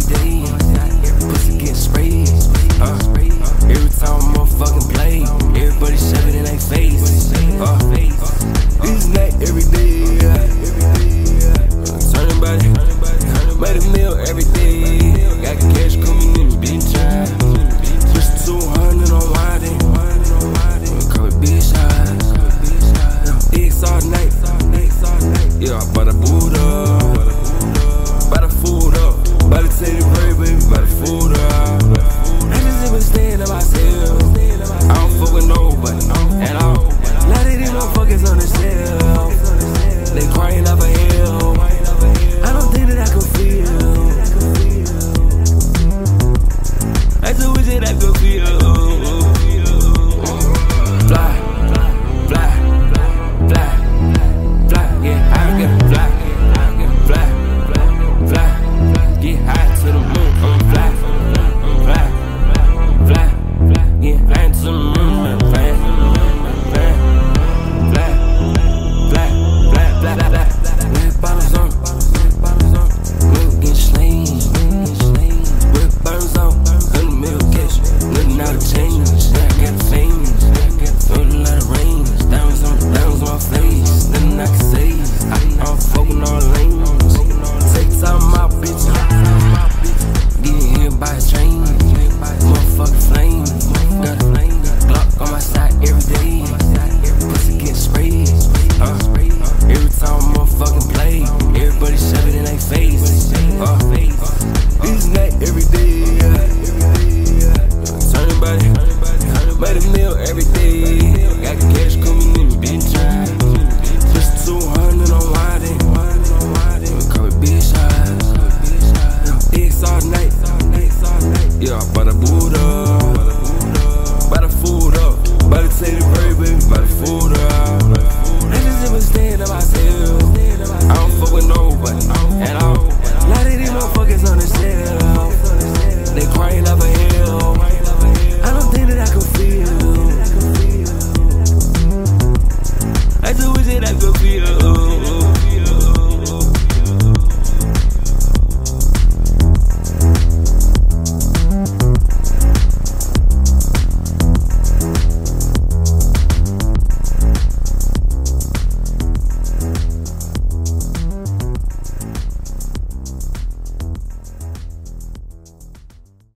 day. Pussy getting sprayed. Every time I'm motherfucking play, everybody shove it in their face. This night every day. Turning body, made a meal every day. Got cash coming in, bitch. Push 200 on riding. Cover big shots. Dicks all night. Yeah, I bought a boot up. Buy the food up. Buy the teddy bear, baby. Buy the food up. I just been staying to myself. I don't fuck with nobody at all. A lot of these motherfuckers on the shelf. They crying out for help. I don't think that I can feel. I just wish that I could feel. Fly, fly, fly, fly, yeah, I can fly, fly, fly, get high to the moon.